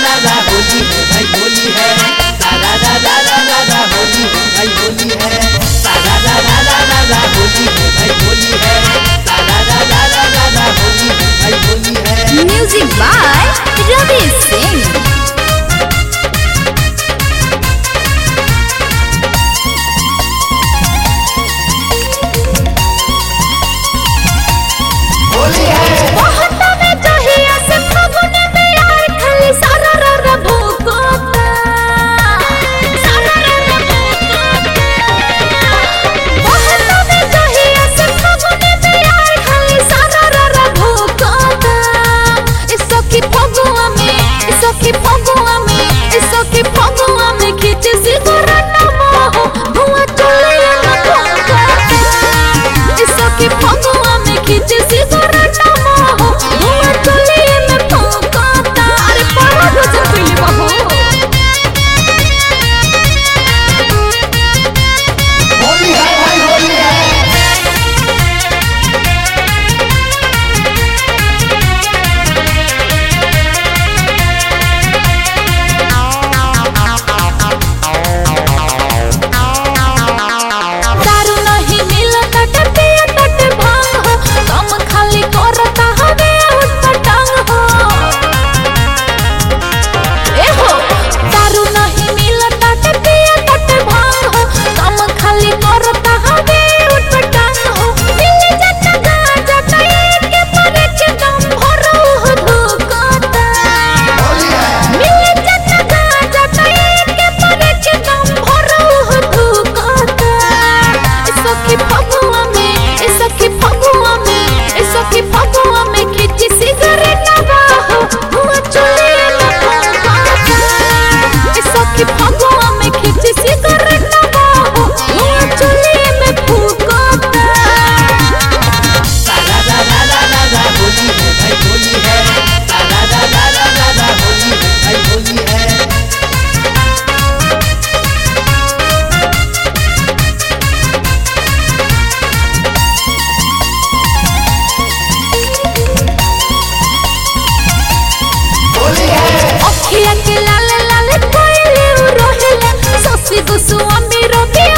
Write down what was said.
ला ला होली है भाई होली है। सारा ला ला ला ला ला होली है भाई होली है। सारा ला ला ला ला ला होली है भाई होली है। सारा ला ला ला ला ला होली है भाई होली है। Music by Ravi Singh. अखिया के लाल लाल कोइले रोहेला ससी गुसुआ मेरो